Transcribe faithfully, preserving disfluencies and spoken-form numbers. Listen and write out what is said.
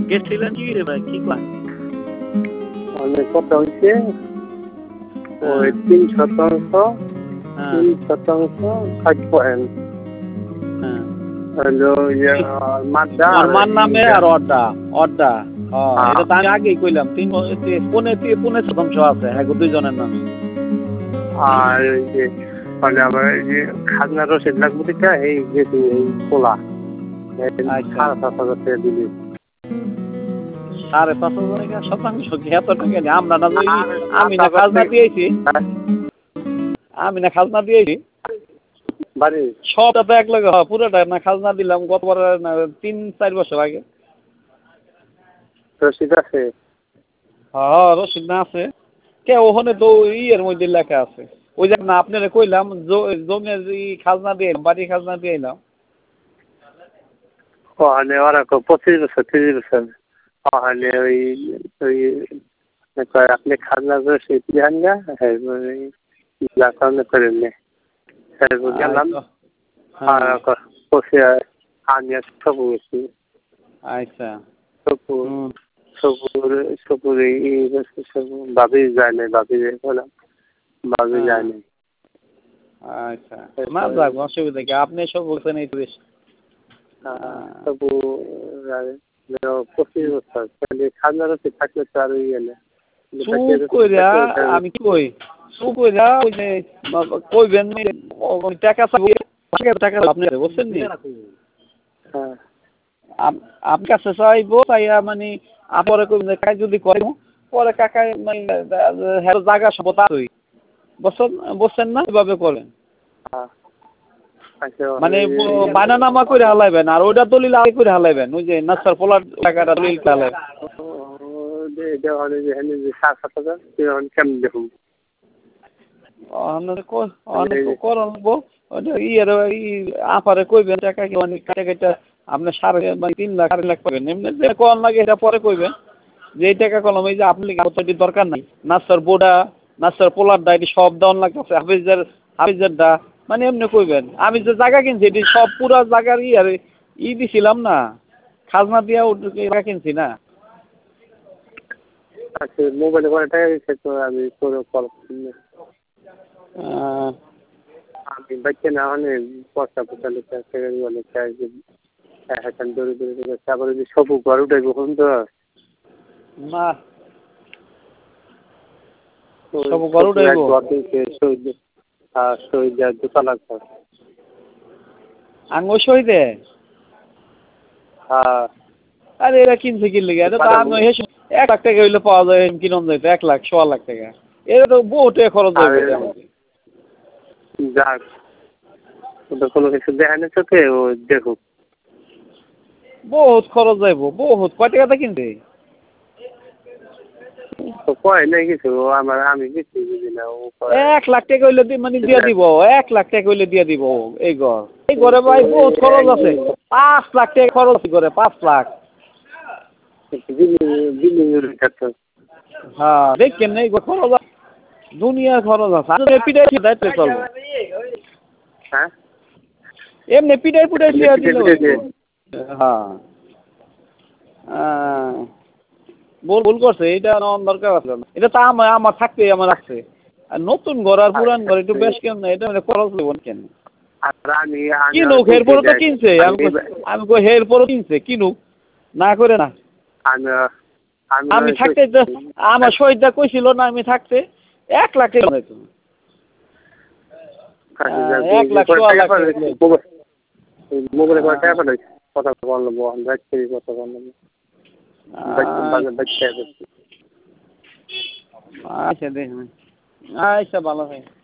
গেছিলেন কি রে ভাই কি কয় অনেক কথা হচ্ছে ওই তিন শতাংশ তিন শতাংশ ফাইভ পয়েন্ট হলো মাদ্দা নরমাল নামে আর অড্ডা অড্ডা এটা তো আমি আগেই কইলাম তিন পনে পনে শতাংশ আছে হ্যাঁ দুইজনের নামে আর ওই যে মানে আমার এই যে খাজনা রসিদ লাগবে দেখা এই গেছি এই পোলা সাড়ে পাঁচ হাজার টাকা দিলি সাড়ে পাঁচ হাজার টাকা শতাংশ কি এত টাকা নেই আমরা না আমি না খাজনা দিয়েছি আমি না খাজনা দিয়েছি বাড়ি সবটা তো এক লগে হয় পুরোটা না খাজনা দিলাম গতবার তিন চার বছর আগে রসিদ আছে হ্যাঁ রসিদ না আছে কে ওখানে তো ইয়ের মধ্যে লেখা আছে ওই যে না আপনারা কইলাম জমির খাজনা দিয়ে বাড়ি খাজনা দিয়ে এলাম ওখানে ওরা পঁচিশ বছর তিরিশ বছর ওখানে ওই ওই আপনি খাজনা রসিদ দেন না হ্যাঁ কারণে করেন না গেলাম আমি সবু গেছি আচ্ছা সপুর সপুর সপুরে ভাবি যায় না ভাবি বললাম ভাবি যায় না আচ্ছা না যাক অসুবিধা কি আপনি সব বলছেন এই তো সবু পঁচিশ বছর তাহলে খাজনা রসিদ থাকলে তো আর ইয়ে না আমি কি কই চুপ কইরা ওই যে কইবেন টাকা টাকা আপনি বুঝছেন নি আপনার কাছে চাইবো চাইয়া মানে আপরে কইবেন কাজ যদি করে পরে কাকা মানে হের জায়গা সবতা হই বুঝছেন বুঝছেন না এভাবে করেন মানে বানানামা করে হালাইবেন আর ওইটা দলিল আগে করে হালাইবেন ওই যে নাসার পোলার টাকাটা দলিল হালাইবেন সাত সাত হাজার কেমন দেখুন আপারে কইবেন টাকা কি মানে টাকা আপনার সাড়ে মানে তিন লাখ আড়াই লাখ পাবেন এমনি যে কল লাগে এটা পরে কইবেন যে এই টাকা কলম এই যে আপনি দরকার নাই নাসার বোর্ডা নাসার পোলার দা এটি সব দেওয়ান লাগতেছে হাফিজের হাফিজের দা মানে এমনি কইবেন আমি যে জায়গা কিনছি এটি সব পুরা জায়গার ই আর ই দিছিলাম না খাজনা দিয়া জায়গা কিনছি না আচ্ছা মোবাইলে করে টাকা দিচ্ছে তো আমি করে কল আমি বাচ্চা না মানে পয়সা পয়সা লিখে অনেক এখন দৌড়ে দৌড়ে তারপরে যে সবু ঘর উঠে কখন তো না সবু ঘর উঠে শহীদ দোতলা ঘর আঙ্গ শহীদে হ্যাঁ আরে এরা কিনছে কিনলে গিয়ে আমি এক লাখ টাকা হইলে পাওয়া যায় কিনুন যাইতো এক লাখ সোয়া লাখ টাকা এটা তো বহু টাকা খরচ হবে যাক ওটা কোনো কিছু দেখানো চোখে ও দেখুক বহুত খরচ যাইব বহুত কয় টাকাতে কিনছে কয় নাই কিছু আমার আমি কিছু বুঝি না এক লাখ টাকা হইলে মানে দিয়ে দিব এক লাখ টাকা হইলে দিয়ে দিব এই ঘর এই ঘরে ভাই বহুত খরচ আছে পাঁচ লাখ টাকা খরচ করে পাঁচ লাখ হ্যাঁ দেখছেন এই খরচ দুনিয়া খরচ আছে পিটাই দায়িত্ব চলবে হ্যাঁ এমনি পিটাই পুটাই দিয়ে দিল হ্যাঁ ভুল ভুল করছে এটা দরকার আছে না এটা তো আমার আমার থাকতে আমার রাখছে আর নতুন ঘর আর পুরান ঘর একটু বেশ কেন না এটা মানে খরচ দেবো কেন কিনুক হের পরে তো কিনছে আমি কই হের পরে কিনছে কিনুক না করে না আমি থাকতে আমার শহীদটা কইছিল না আমি থাকতে এক লাখ টাকা যাইতো এক লাখ সোয়া লাখ মোবাইলে করে টাকা পাঠাইছি কথা বলবো কথা বলবো আচ্ছা দেখুন আচ্ছা ভালো হয়